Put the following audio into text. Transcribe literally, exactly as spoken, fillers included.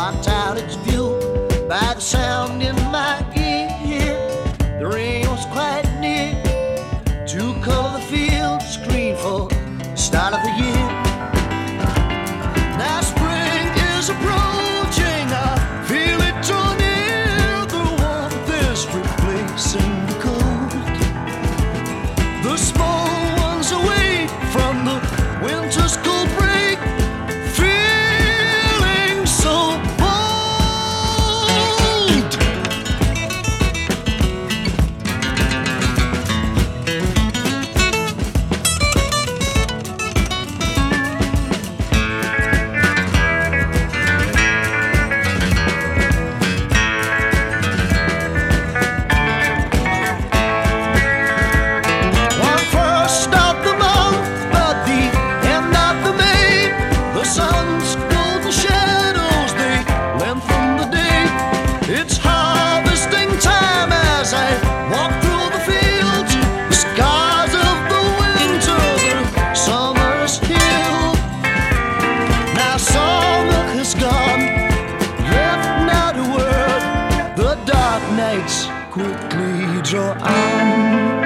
blocked out its view by the sound in my ear. The rain was quite near to color the fields green for the start of the year. Now spring is approaching, I feel it draw near. The warmth is replacing the cold. The small ones awake from the winter's cold break, feeling so bold. One first of the month, but the end of the May, the sun's golden shadows, they lengthen the day. It's harvesting time as I walk through the fields. The scars of the winter, the summer's healed. Now summer has gone, left not a word. The dark nights quickly draw on.